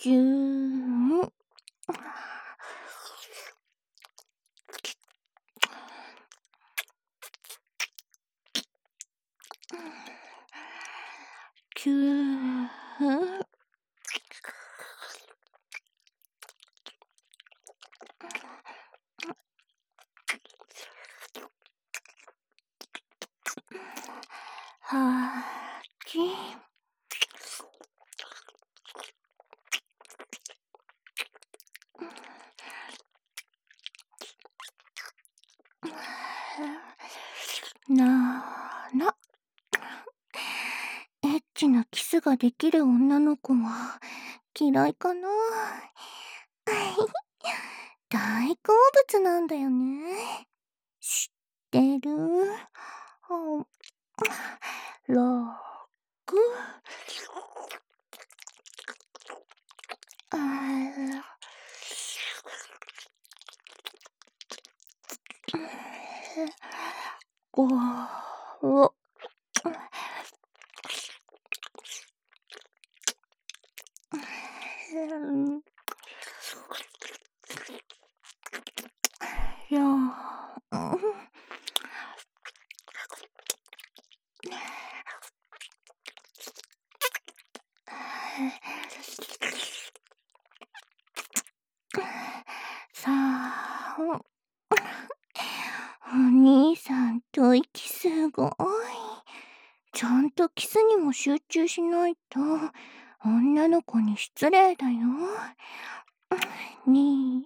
ぎゅー。ぎゅー。はき。な。エッチなキスができる女の子は嫌いかな。大好物なんだよね。知ってる？6。5。4。3。お兄さんと息すごい。ちゃんとキスにも集中しないと女の子に失礼だよ。2。